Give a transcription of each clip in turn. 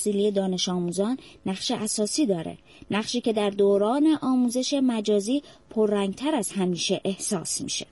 تحصیلی دانش آموزان نقش اساسی داره، نقشی که در دوران آموزش مجازی پررنگتر از همیشه احساس میشه.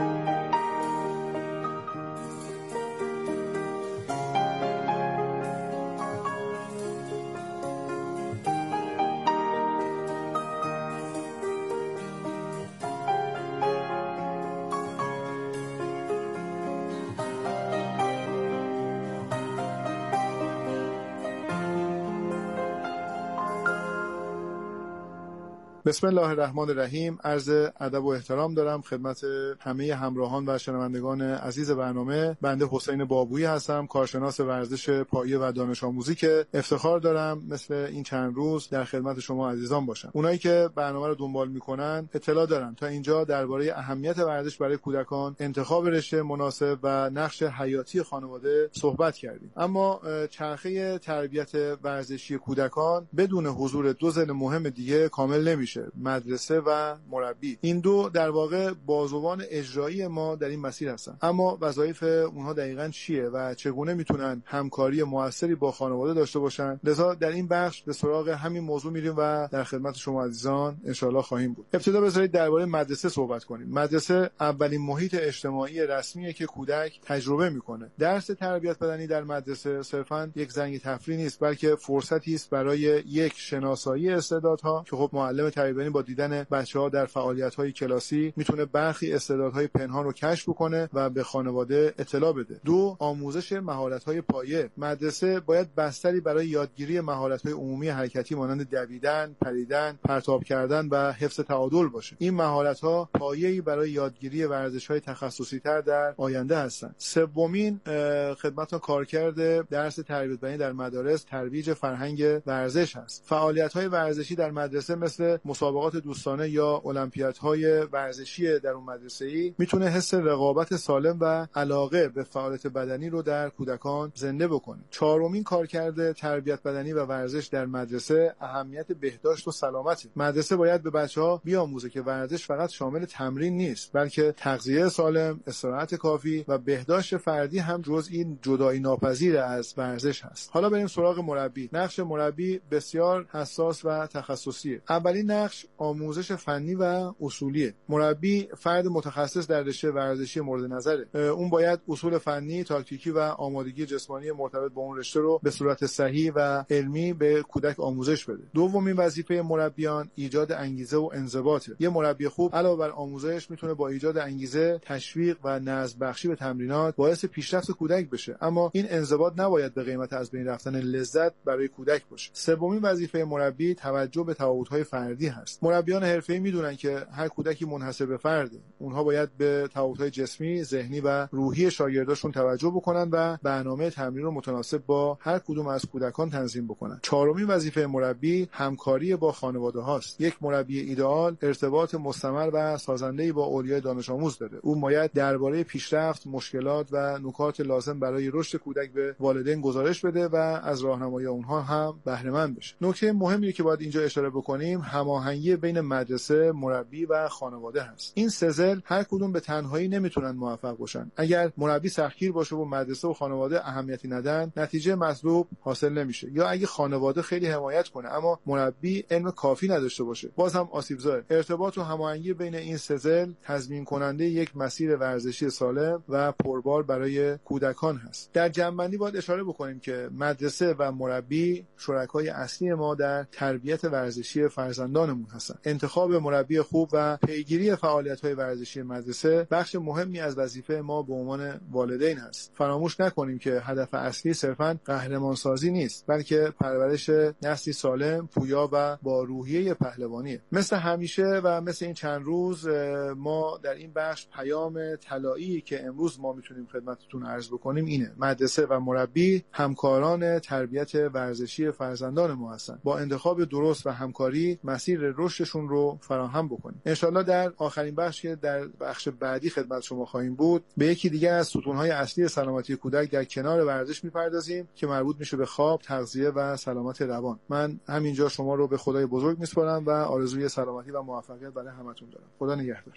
بسم الله الرحمن الرحیم. عرض ادب و احترام دارم خدمت همه همراهان و شنوندگان عزیز برنامه. بنده حسین بابویی هستم، کارشناس ورزش پایه و دانش آموزی که افتخار دارم مثل این چند روز در خدمت شما عزیزان باشم. اونایی که برنامه رو دنبال میکنن اطلاع دارن تا اینجا درباره اهمیت ورزش برای کودکان، انتخاب رشته مناسب و نقش حیاتی خانواده صحبت کردیم. اما چرخه تربیت ورزشی کودکان بدون حضور دو زن مهم دیگه کامل نمیشه، مدرسه و مربی. این دو در واقع بازوان اجرایی ما در این مسیر هستن. اما وظایف اونها دقیقاً چیه و چگونه میتونن همکاری موثری با خانواده داشته باشن؟ لذا در این بخش به سراغ همین موضوع میریم و در خدمت شما عزیزان انشالله خواهیم بود. ابتدا بذارید درباره مدرسه صحبت کنیم. مدرسه اولین محیط اجتماعی رسمیه که کودک تجربه میکنه. درس تربیت بدنی در مدرسه صرفاً یک زنگ تفریح نیست، بلکه فرصتی است برای یک شناسایی استعدادها که خب معلم تربیت با دیدن بچه‌ها در فعالیت‌های کلاسی میتونه برخی استعدادهای پنهان رو کشف کنه و به خانواده اطلاع بده. دو، آموزش مهارت‌های پایه. مدرسه باید بستری برای یادگیری مهارت‌های عمومی حرکتی مانند دویدن، پریدن، پرتاب کردن و حفظ تعادل باشه. این مهارت‌ها پایه‌ای برای یادگیری ورزش‌های تخصصی‌تر در آینده هستند. سومین خدمتتون کارکرد درس تربیت بدنی در مدارس ترویج فرهنگ ورزش است. فعالیت‌های ورزشی در مدرسه مثل مسابقات دوستانه یا المپیادهای ورزشی در اون مدرسه‌ای میتونه حس رقابت سالم و علاقه به فعالیت بدنی رو در کودکان زنده بکنه. چهارمین کارکرد تربیت بدنی و ورزش در مدرسه اهمیت بهداشت و سلامت. مدرسه باید به بچه‌ها بیاموزه که ورزش فقط شامل تمرین نیست، بلکه تغذیه سالم، استراحت کافی و بهداشت فردی هم جزئی جدایی ناپذیر از ورزش هست. حالا بریم سراغ مربی. نقش مربی بسیار حساس و تخصصیه. اولین نقش آموزش فنی و اصولیه. مربی فرد متخصص در رشته ورزشی مورد نظره. اون باید اصول فنی، تاکتیکی و آمادگی جسمانی مرتبط با اون رشته رو به صورت صحیح و علمی به کودک آموزش بده. دومین وظیفه مربیان ایجاد انگیزه و انضباطه. یه مربی خوب علاوه بر آموزش میتونه با ایجاد انگیزه، تشویق و نظم بخشی به تمرینات باعث پیشرفت کودک بشه. اما این انضباط نباید به قیمت از بین رفتن لذت برای کودک باشه. سومین وظیفه مربی توجه به تفاوت‌های فردی هست. مربیان حرفه‌ای میدونن که هر کودکی منحصر به فرده. اونها باید به تفاوت‌های جسمی، ذهنی و روحی شاگرداشون توجه بکنن و برنامه تمرین رو متناسب با هر کدوم از کودکان تنظیم بکنن. چهارمین وظیفه مربی همکاری با خانواده هاست. یک مربی ایدئال ارتباط مستمر و سازنده‌ای با اولیای دانش آموز داره. او باید درباره پیشرفت، مشکلات و نکات لازم برای رشد کودک به والدین گزارش بده و از راهنمایی اونها هم بهره مند بشه. نکته مهمی که باید اینجا اشاره بکنیم هماهنگی بین مدرسه، مربی و خانواده هست. این سه ضلع هر کدوم به تنهایی نمیتونن موفق باشن. اگر مربی سختگیر باشه و مدرسه و خانواده اهمیتی ندن، نتیجه مطلوب حاصل نمیشه. یا اگه خانواده خیلی حمایت کنه اما مربی علم کافی نداشته باشه، باز هم آسیب‌زا. ارتباط و هماهنگی بین این سه ضلع تضمین کننده یک مسیر ورزشی سالم و پربار برای کودکان هست. در جمع‌بندی باید اشاره بکنیم که مدرسه و مربی شرکای اصلی ما در تربیت ورزشی فرزندانمون هستن. انتخاب مربی خوب و پیگیری فعالیت‌های ورزشی مدرسه بخش مهمی از وظیفه ما به عنوان والدین هست. فراموش نکنیم که هدف اصلی صرفاً قهرمانسازی نیست، بلکه پرورش نسلی سالم، پویا و با روحیه پهلوانیه. مثل همیشه و مثل این چند روز ما در این بخش پیام طلایی که امروز ما میتونیم خدمتتون عرض بکنیم اینه: مدرسه و مربی همکاران تربیت ورزشی فرزندان ما هستن. با انتخاب درست و همکاری مسیر رشدشون رو فراهم بکنیم. انشالله در آخرین بخش که در بخش بعدی خدمت شما خواهیم بود به یکی دیگه از ستون‌های اصلی سلامتی کودک در کنار ورزش میپردازیم که مربوط میشه به خواب، تغذیه و سلامت روان. من همینجا شما رو به خدای بزرگ میسپارم و آرزوی سلامتی و موفقیت برای همتون دارم. خدا نگهدار.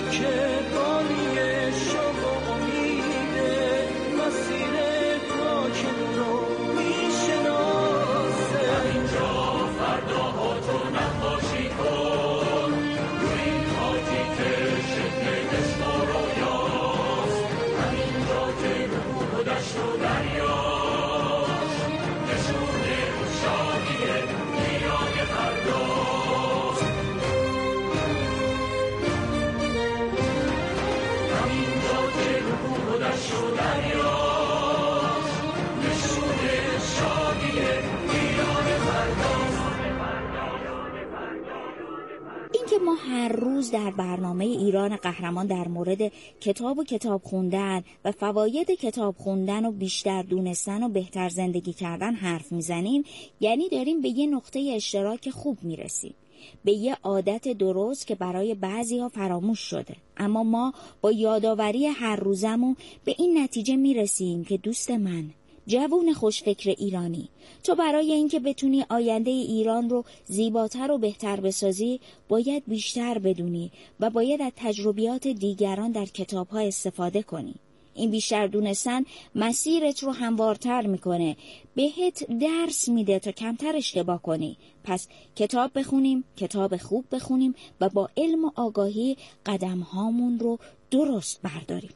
ما هر روز در برنامه ایران قهرمان در مورد کتاب و کتاب خوندن و فواید کتاب خوندن و بیشتر دونستن و بهتر زندگی کردن حرف میزنیم، یعنی داریم به یه نقطه اشتراک خوب میرسیم، به یه عادت درست که برای بعضی‌ها فراموش شده. اما ما با یادآوری هر روزمون به این نتیجه میرسیم که دوست من، جوون خوشفکر ایرانی، تو برای اینکه بتونی آینده ایران رو زیباتر و بهتر بسازی، باید بیشتر بدونی و باید از تجربیات دیگران در کتاب‌ها استفاده کنی. این بیشتر دونستن مسیرت رو هموارتر میکنه، بهت درس میده تا کمتر اشتباه کنی. پس کتاب بخونیم، کتاب خوب بخونیم و با علم و آگاهی قدم‌هامون رو درست برداریم.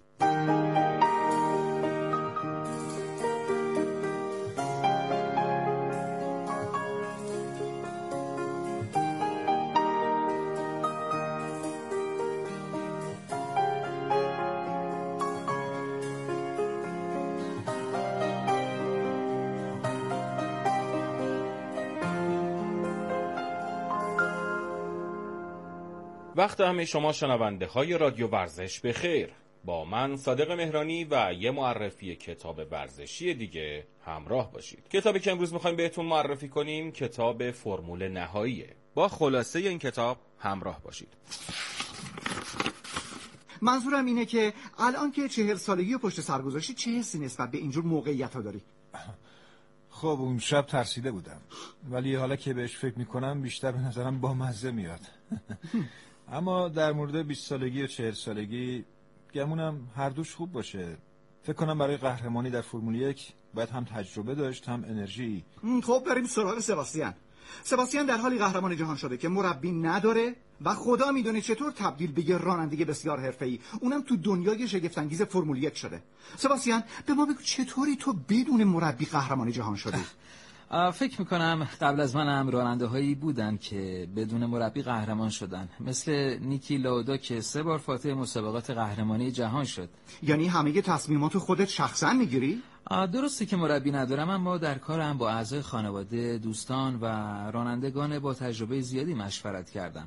وقت همه شما شنونده های رادیو ورزش بخیر. با من صادق مهرانی و یه معرفی کتاب ورزشی دیگه همراه باشید. کتابی که امروز میخوایم بهتون معرفی کنیم کتاب فرمول نهاییه. با خلاصه این کتاب همراه باشید. منظورم اینه که الان که 40 سالگی و پشت سر گذاشتی، چه حسی نسبت به اینجور موقعیت ها داری؟ خب اون شب ترسیده بودم، ولی حالا که بهش فکر میکنم بیشتر به نظرم با مزه میاد. اما در مورد 20 سالگی و 40 سالگی گمونم هر دوش خوب باشه. فکر کنم برای قهرمانی در فرمول 1 باید هم تجربه داشت هم انرژی. خب بریم سراغ سباستیان در حالی قهرمان جهان شده که مربی نداره و خدا میدونه چطور تبدیل به یه راننده بسیار حرفه‌ای، اونم تو دنیای شگفت‌انگیز فرمول 1 شده. سباستیان به ما بگو چطوری تو بدون مربی قهرمان جهان شدی؟ فکر میکنم قبل از من هم راننده هایی بودن که بدون مربی قهرمان شدن، مثل نیکی لاودا که 3 بار فاتح مسابقات قهرمانی جهان شد. یعنی همه تصمیمات خودت شخصا میگیری؟ درسته که مربی ندارم، اما در کارم با اعضای خانواده، دوستان و رانندگان با تجربه زیادی مشورت کردم.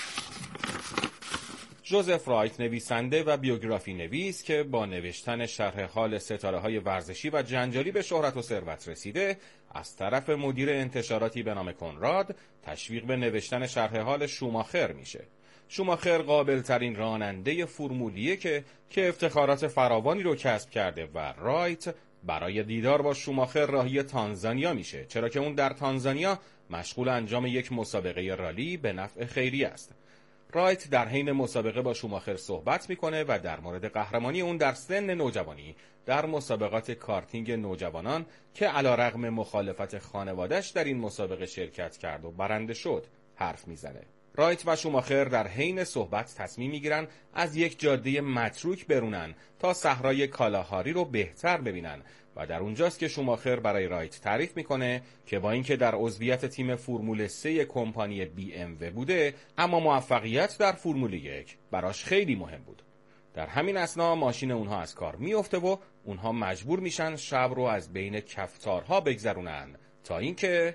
جوزف رایت نویسنده و بیوگرافی نویس که با نوشتن شرح حال ستاره‌های ورزشی و جنجالی به شهرت و ثروت رسیده، از طرف مدیر انتشاراتی به نام کنراد تشویق به نوشتن شرح حال شوماخر میشه. شوماخر قابل ترین راننده فرمولیه که افتخارات فراوانی رو کسب کرده و رایت برای دیدار با شوماخر راهی تانزانیا میشه، چرا که اون در تانزانیا مشغول انجام یک مسابقه رالی به نفع خیریه است. رایت در حین مسابقه با شوماخر صحبت میکنه و در مورد قهرمانی اون در سن نوجوانی در مسابقات کارتینگ نوجوانان که علیرغم مخالفت خانواده‌اش در این مسابقه شرکت کرد و برنده شد حرف میزنه. رایت و شوماخر در حین صحبت تصمیم میگیرن از یک جاده متروک برونن تا صحرای کالاهاری رو بهتر ببینن و در اونجاست که شوماخر برای رایت تعریف میکنه که با اینکه در عضویت تیم فرمول 3 کمپانی BMW بوده، اما موفقیت در فرمول 1 براش خیلی مهم بود. در همین اثنا ماشین اونها از کار میفته و اونها مجبور میشن شب رو از بین کفتارها بگذرونن تا اینکه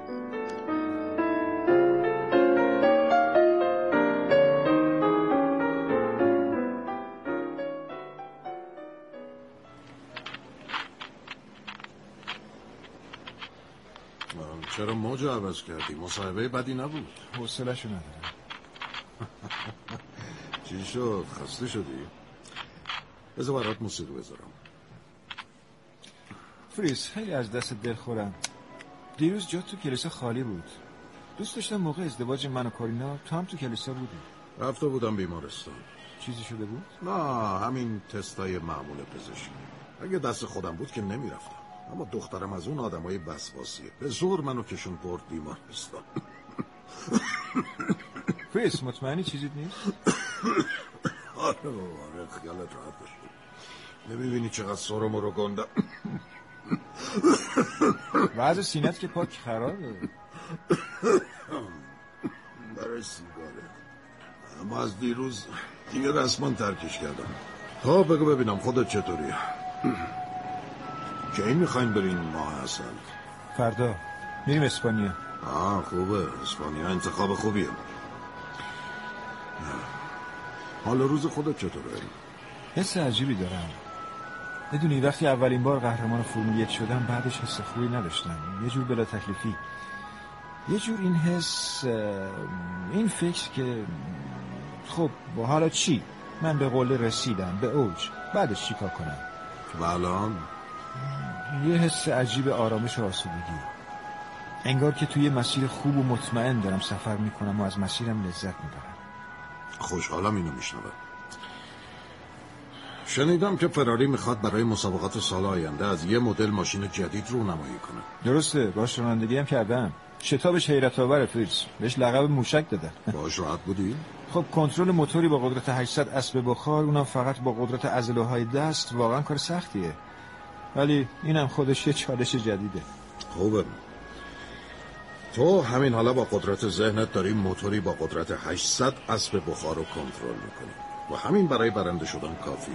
چرا موج عوض کردی؟ مصاحبه بدی نبود. حوصله‌شو ندارم. چی شد؟ خسته شدی؟ بذار برات موسیقی بذارم. فریز، خیلی از دست دل خورم. دیروز جا تو کلیسا خالی بود. دوست داشتم موقع ازدواج من و کارینا تو هم تو کلیسا بودی. رفته بودم بیمارستان. چیزی شده بود؟ نه، همین تستای معمول پزشکی. اگه دست خودم بود که نمیرفتم، اما دخترم از اون آدمای وسواسیه، به زور منو کشون برد بیمارستان. فریس مطمئنی چیزی نیست؟ آره خیالت راحت باشه. نمیبینی چقدر سرم رو گندم؟ وضع سینت که پاک خرابه. برای سیگاره. اما از دیروز دیگه رسما ترکش کردم. تا بگو ببینم خودت چطوریه؟ کی میخواین برین ماه اصل؟ فردا میریم اسپانیا. خوبه، اسپانیا انتخاب خوبیه. حالا روز خودت چطوره؟ حس عجیبی دارم. میدونی وقتی اولین بار قهرمان فرمول 1 شدم بعدش حس خوبی نداشتم. یه جور بلا تکلیفی، یه جور این حس، این فکر که خب حالا چی؟ من به قله رسیدم، به اوج، بعدش چی کار کنم؟ و الان؟ یه حس عجیب آرامش و آسودگی، انگار که توی مسیر خوب و مطمئن دارم سفر میکنم و از مسیرم لذت میبرم. خوشحالم اینو میشنوم. شنیدم که فراری میخواد برای مسابقات سال آینده از یه مدل ماشین جدید رونمایی کنه. درسته، باش رانندگی هم کردم. شتابش حیرت آوره فریز، بهش لقب موشک دادن. باش راحت بودی؟ خب کنترل موتوری با قدرت 800 اسب بخار، اونم فقط با قدرت عضله‌های دست، واقعا کار سختیه. ولی اینم خودش یه چالش جدیده. خوبه. تو همین حالا با قدرت ذهنت داری موتوری با قدرت 800 اسب بخار رو کنترل میکنی و همین برای برنده شدن کافیه.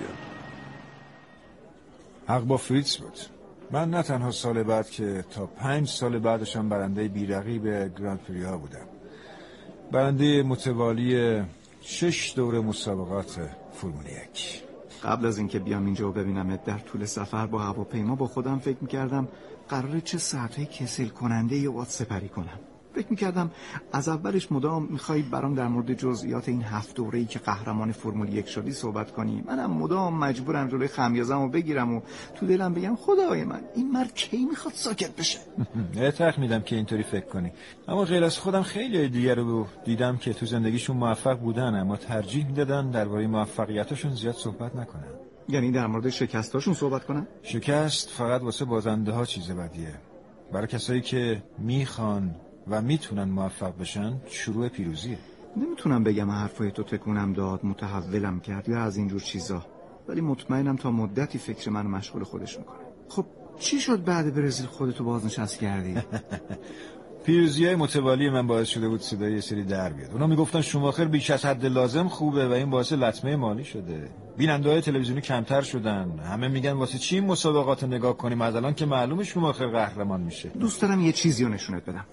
حق با فریتز بود. من نه تنها سال بعد که تا 5 سال بعدشم برنده بی‌رقیب گراند پری ها بودم. برنده متوالی 6 دوره مسابقات فرمول 1. قبل از اینکه بیام اینجا و ببینمت در طول سفر با هواپیما با خودم فکر می‌کردم قراره چه ساعت‌های کسل کننده یه وقت سپری کنم. فکر می‌کردم از اولش مدام می‌خوای برام در مورد جزئیات این 7 دوره‌ای که قهرمان فرمول 1 شدی صحبت کنی. منم مدام مجبورم جلوی خمیازمو بگیرم و تو دلم بگم خدای من این مرد کی می‌خواد ساکت بشه. اعتراف میدم که اینطوری فکر کنی، اما غیر از خودم خیلی دیگر رو دیدم که تو زندگیشون موفق بودن اما ترجیح میدادن درباره موفقیتاشون زیاد صحبت نکنن. یعنی در مورد شکستاشون صحبت کنن؟ شکست فقط واسه بازنده ها چیز بدیه. برای کسایی که میخوان و میتونن موفق بشن شروع پیروزیه. نمیتونم بگم حرفای تو تکونم داد، متحولم کرد یا از اینجور چیزا، ولی مطمئنم تا مدتی فکر من مشغول خودش میکنه. خب چی شد بعد برزیل خودتو بازنشست کردی؟ پیروزی‌های متوالی من باعث شده بود صدای یه سری در بیاد. اونا میگفتن شوماخر بیش از حد لازم خوبه و این باعث لطمه مالی شده. بیننده‌های تلویزیونی کمتر شدن. همه میگن واسه چی این مسابقات نگاه کنیم از الان که معلومه شوماخر قهرمان میشه. دوست دارم یه چیزی رو نشونت بدم.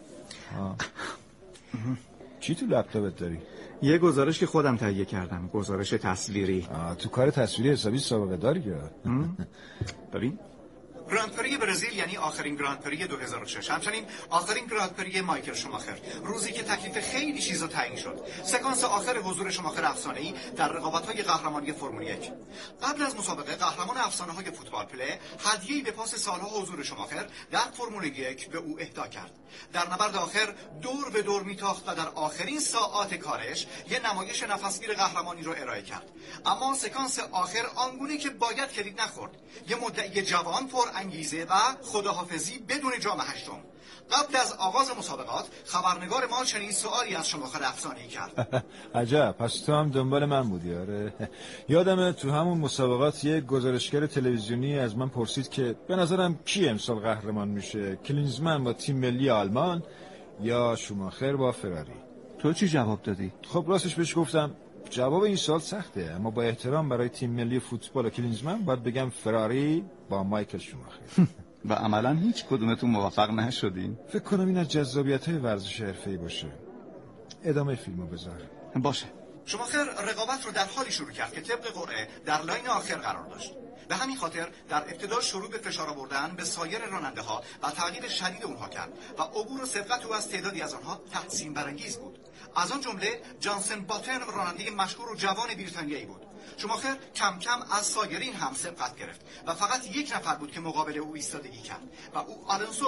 چی تو لپتاپت داری؟ یه گزارش که خودم تهیه کردم، گزارش تصویری. تو کار تصویری حسابی سابقه داری که. ببین گراند پری برزیل یعنی آخرین گراند پری 2006، همچنین آخرین گراند پری مایکل شوماخر، روزی که تکلیف خیلی چیزا تعیین شد. سکانس آخر حضور شوماخر افسانه‌ای در رقابت‌های قهرمانی فرمول 1. قبل از مسابقه قهرمان افسانه‌های فوتبال پله هدیه‌ای به پاس سالها حضور شوماخر در فرمول 1 به او اهدا کرد. در نبرد آخر دور به دور میتاخت و در آخرین ساعات کارش یه نمایش نفسگیر قهرمانی رو ارائه کرد. اما سکانس آخر آنگونه که باید کلید نخورد. یه مدعی جوان پر انگیزه و خداحافظی بدون جام هشتم. قبل از آغاز مسابقات خبرنگار ما چنین سوالی از شوماخر افسانه‌ای کرد. عجب، پس تو هم دنبال من بودی. آره یادمه تو همون مسابقات یک گزارشگر تلویزیونی از من پرسید که به نظرم کی امسال قهرمان میشه، کلینزمن با تیم ملی آلمان یا شوماخر با فراری. تو چی جواب دادی؟ خب راستش بهش گفتم جواب این سوال سخته، اما با احترام برای تیم ملی فوتبال و کلینزمن باید بگم فراری با مایکل شوماخر. و عملا هیچ کدومتون موفق نشدین؟ فکر کنم این از جذابیت‌های ورزش حرفه‌ای باشه. ادامه فیلمو بذار. باشه. شوماخر رقابت رو در حالی شروع کرد که طبق قرعه در لاین آخر قرار داشت. به همین خاطر در ابتدا شروع به فشار آوردن به سایر راننده‌ها و تعقیب شدید اونها کرد و عبور و سبقت او از تعدادی از آنها تحسین برانگیز بود. از آن جمله جانسن باتن راننده مشهور و جوان بریتانیایی بود. شوماخر کم کم از سایرین هم سبقت گرفت و فقط یک نفر بود که مقابل او ایستادگی کرد و او آلونسو بود.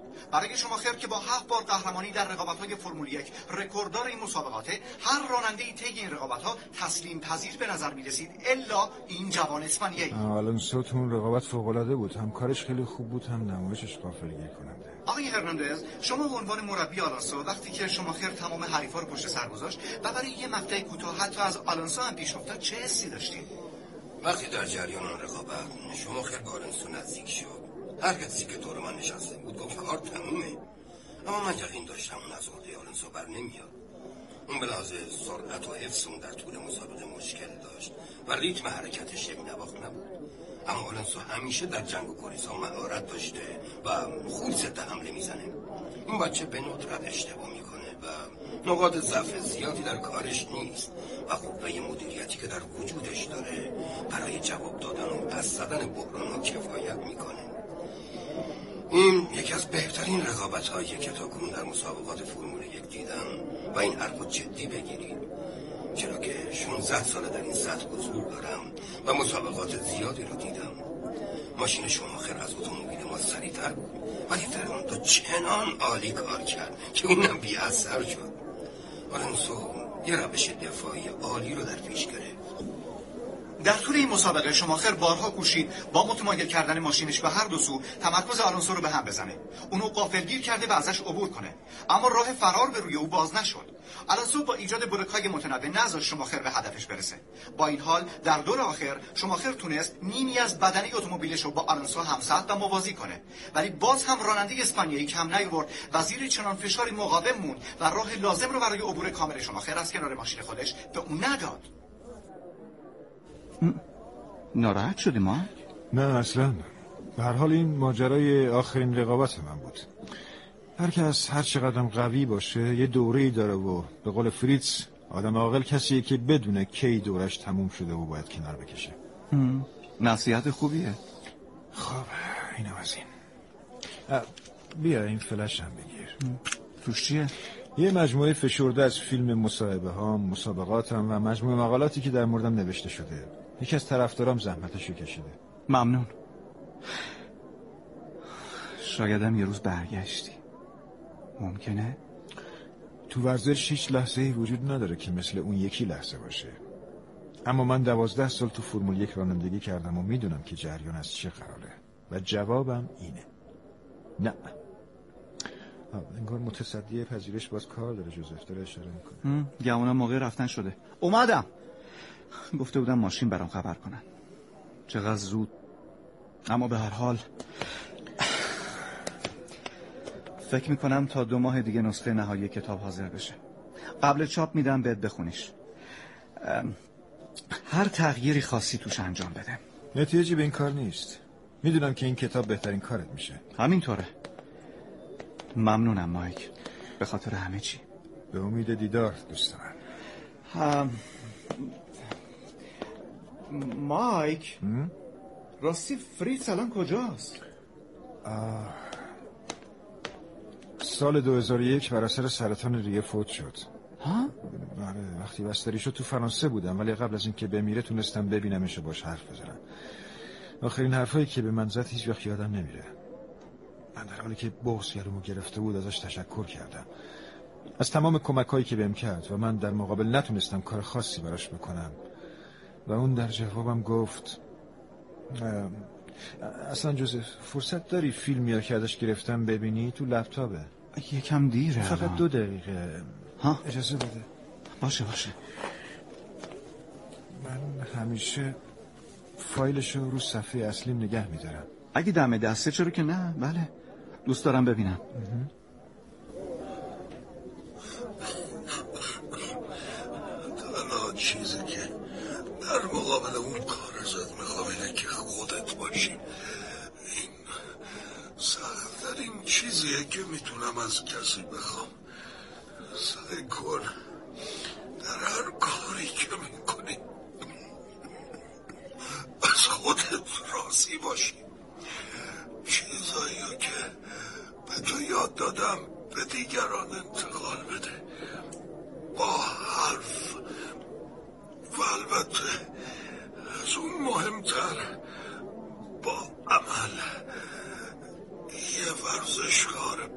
برای شماخر که با 7 بار قهرمانی در رقابت‌های فرمول 1 رکورددار این مسابقاته، هر راننده‌ای طی این رقابت‌ها تسلیم پذیر به نظر می‌رسید الا این جوان اسپانیایی. آلونسو تو اون رقابت فوق‌العاده بود، هم کارش خیلی خوب بود، هم نمایشش غافلگیر کننده. آقای هرناندز، شما به عنوان مربی آلونسو وقتی که شماخر تمام حریفا رو پشت سر گذاشت و برای یه مقطع کوتاه حتی از آلونسو هم پیش افتاد، چه حسی داشتید؟ وقتی در جریان آن رقابت شماخر به آلونسو نزدیک شد، هر کسی که دور من نشسته بود گفت کار تمومه، اما من یقین داشتم اون از عهده آلونسو بر نمیاد. اون به لحاظ سرعت و حفظ اون در طول مسابقه مشکل داشت و ریتم حرکتش یک نواخت نبود، اما آلونسو همیشه در جنگ و گریزها مهارت داشته و خوب ضد حمله میزنه. این بچه به ندرت اشتباه میکنه و نقاط ضعف زیادی در کارش نیست و قوه مدیریتی که در وجودش داره برای جواب دادن و پس زدن بحران‌ها کفایت میکنه. این یکی از بهترین رقابت‌هاییه که تاکنون در مسابقات فرمول 1 دیدم و این حرفو جدی بگیرید، چرا که 16 ساله در این سطح حضور دارم و مسابقات زیادی رو دیدم. ماشین شماخر از اتومبیل ما سریع‌تر بود ولی فرناندو چنان عالی کار کرد که اونم بی اثر شد. آلونسو یه روش دفاعی عالی رو در پیش گرفت. در طول این مسابقه شماخر بارها کوشید با متمایل کردن ماشینش به هر دو سو تمرکز آلونسو رو به هم بزنه، اونو غافلگیر کرده و ازش عبور کنه، اما راه فرار به روی او باز نشد. آلونسو با ایجاد بلوک‌های متنوع نذاشت شماخر به هدفش برسه. با این حال در دور آخر شماخر تونست نیمی از بدنه اتومبیلش رو با آلونسو همسط و موازی کنه، ولی باز هم راننده اسپانیایی کم نیاورد و زیر چنان فشاری مقاوم موند و راه لازم رو برای عبور کامل شماخر از کنار ماشین خودش به اون نداد. ناراحت شدی ما؟ نه اصلا. به هر حال این ماجرای آخرین رقابت من بود. هر کس هر چقدر قوی باشه یه دوره‌ای داره و به قول فریتز آدم عاقل کسیه که بدونه کی دورش تموم شده و باید کنار بکشه. نصیحت خوبیه. خب اینم از این. بیا این فلش هم بگیر. توش چیه؟ یه مجموعه فشرده از فیلم مصاحبه ها، مسابقاتم و مجموعه مقالاتی که در موردم نوشته شده. یکی از طرفدارام زحمتشو کشیده. ممنون. شایدم یه روز برگشتی. ممکنه؟ تو ورزش هیچ لحظه‌ای وجود نداره که مثل اون یکی لحظه باشه. اما من 12 سال تو فرمول 1 رانندگی کردم و میدونم که جریان از چه قراره و جوابم اینه. نه. انگار متصدی پذیرش باز کار داره. جوزف داره اشاره میکنه. گمونم موقع رفتن شده. اومدم. گفته بودم ماشین برام خبر کنن. چقدر زود. اما به هر حال فکر میکنم تا 2 ماه دیگه نسخه نهایی کتاب حاضر بشه. قبل چاپ میدم بهت بخونیش. هر تغییری خاصی توش انجام بده. احتیاجی به این کار نیست. میدونم که این کتاب بهترین کارت میشه. همینطوره. ممنونم مایک. به خاطر همه چی. به امید دیدار دوست من. مایک راستی فریتز الان کجاست؟ سال 2001 بر اثر سرطان ریه فوت شد. ها؟ آره وقتی بستری شد تو فرانسه بودم ولی قبل از اینکه بمیره تونستم ببینمش و باش حرف بزنم. آخرین حرفایی که به من زد هیچ وقت یادم نمیره. من در حالی که بغض گلومو گرفته بود ازش تشکر کردم از تمام کمک‌هایی که بهم کرد و من در مقابل نتونستم کار خاصی براش بکنم و اون در جوابم گفت اصلا جوزف فرصت داری فیلمی که ازش گرفتم ببینی؟ تو لپتاپه. یکم دیره. فقط 2 دقیقه. ها؟ اجازه بده. باشه. من همیشه فایلشو رو صفحه اصلیم نگه میدارم. اگه دم دسته چرا که نه. بله دوست دارم ببینم. تنها چیزی که در مقابل اون کار ازت میخوام اینه که خودت باشی. این سخت‌ترین چیزیه که میتونم از کسی بخوام. سعی کن در هر کاری که میکنی از خودت راضی باشی. چیزایی که به تو یاد دادم به دیگران انتقال بده با حرف و البته از اون مهمتر با عمل. یه ورزشکار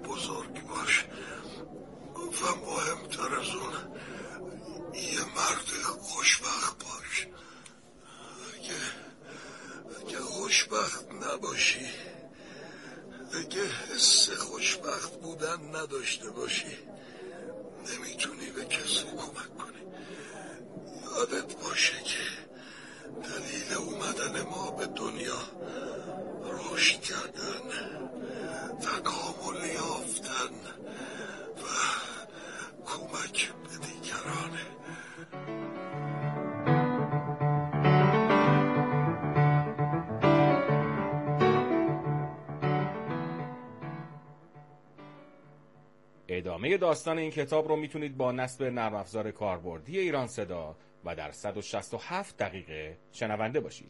نباشی، اگه حس خوشبخت بودن نداشته باشی، نمیتونی به کسی کمک کنی. یادت باشه که دلیل اومدن ما به دنیا رشد کردن، تکامل یافتن و کمک به دیگرانه. ادامه داستان این کتاب رو میتونید با نصب نرم افزار کاربردی ایران صدا و در 167 دقیقه شنونده باشید.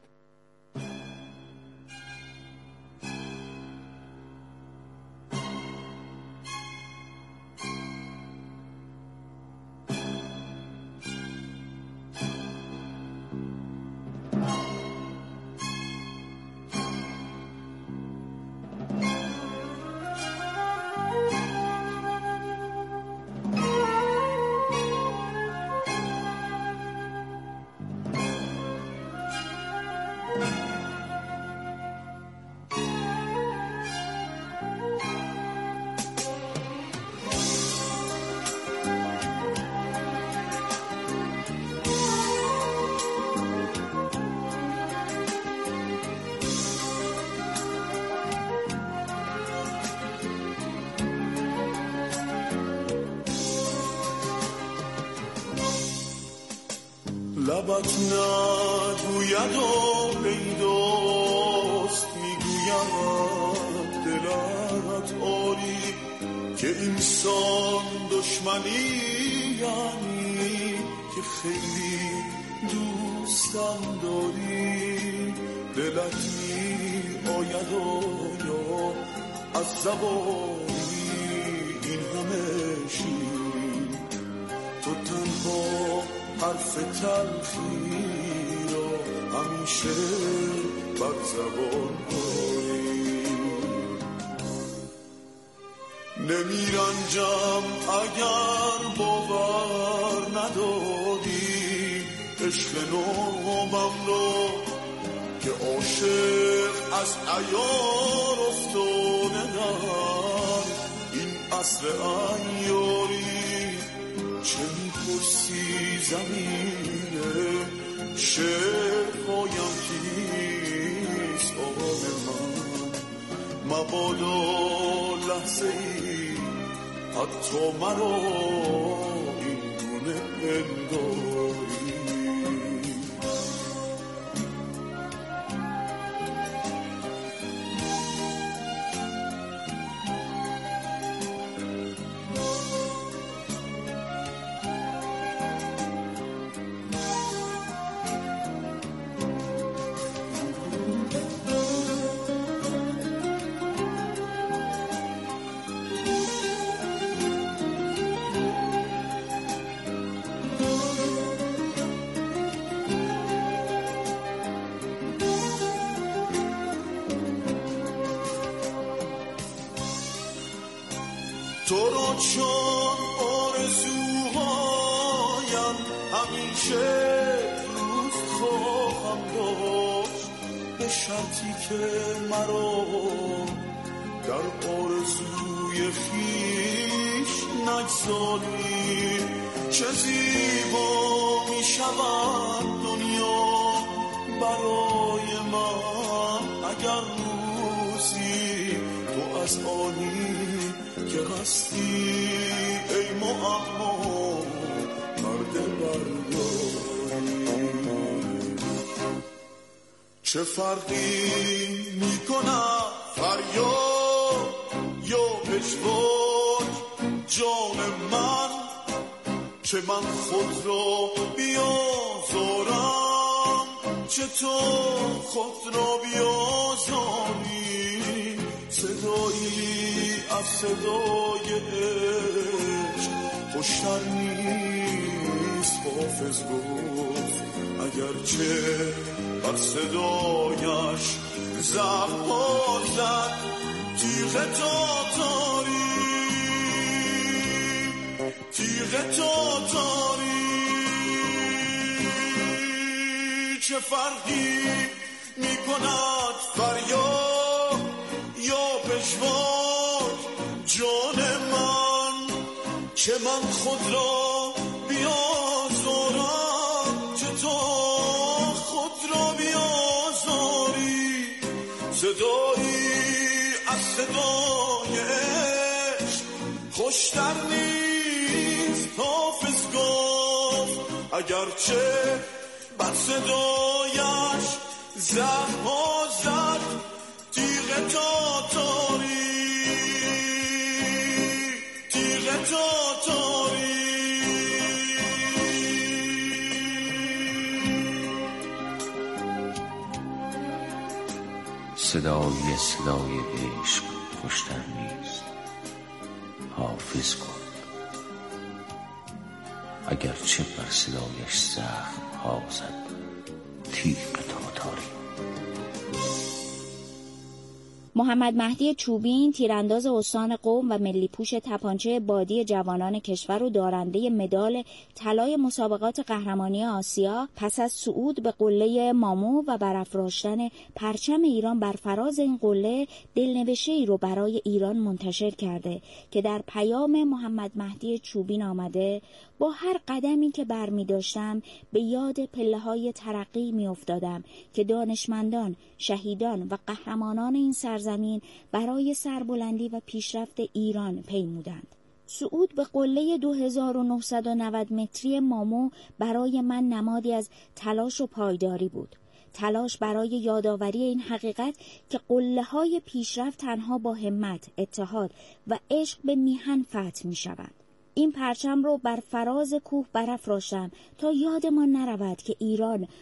لبت نگوید و پیداست میگوید دلت آری که انسان دشمنی یعنی که خیلی دوستم داری. دلت می آید و یا از زبانی این همه شیرین، تو تنها حرف تلخی را همیشه بر زبان داری. نمیرنجم اگر باور نداری عشق نومم رو که عاشق از عیار افتاده در این عصر عیاری. چه میپرسی زمینه شفایم کیست آن من، مبادا لحظه ای حتی مرا این گونه پنداری. تو رو چون آرزوهایم همیشه روز خواهم داشت، به شرطی که مرا در آرزوی خویش نگذاری. چه زیبا می شود دنیا برای من اگر روزی تو از آنی که هستی ای معما مرد برداری. چه فرقی میکنه فریاد یا پژواک جان من، چه من خود را بیازارم چه تو خود را بیازاری. صدایی از صدای عشق خوشتر نیست حافظ گفت، اگرچه بر صدایش زبان زد تیغ تاتاری. تیغ تاتاری چه فرقی میکند فریاد یا پژواک جان من که من خود را بیازارم که تو خود را بیازاری صدایی از صدای عشق خوشتر نیست حافظ گفت اگرچه بر صدایش زخم ها زد تیغ تاتاری تیغ تاتاری صدای عشق خوشتر نیست حافظ گفت اگرچه بر صدایش زخم ها زد تیغ تاتاری. محمد مهدی چوبین، تیرانداز استان قم و ملی پوش تپانچه بادی جوانان کشور و دارنده مدال طلای مسابقات قهرمانی آسیا، پس از صعود به قله مامو و برافراشتن پرچم ایران بر فراز این قله، دلنوشته‌ای رو برای ایران منتشر کرده که در پیام محمد مهدی چوبین آمده: با هر قدمی که برمی داشتم به یاد پله‌های ترقی می افتادم که دانشمندان، شهیدان و قهرمانان این سرزمین برای سربلندی و پیشرفت ایران پیمودند. صعود به قله 2990 متری مامو برای من نمادی از تلاش و پایداری بود. تلاش برای یادآوری این حقیقت که قله‌های پیشرفت تنها با همت، اتحاد و عشق به میهن فتح می‌شوند. این پرچم رو بر فراز کوه برافراشتم تا یادمان نرود که ایران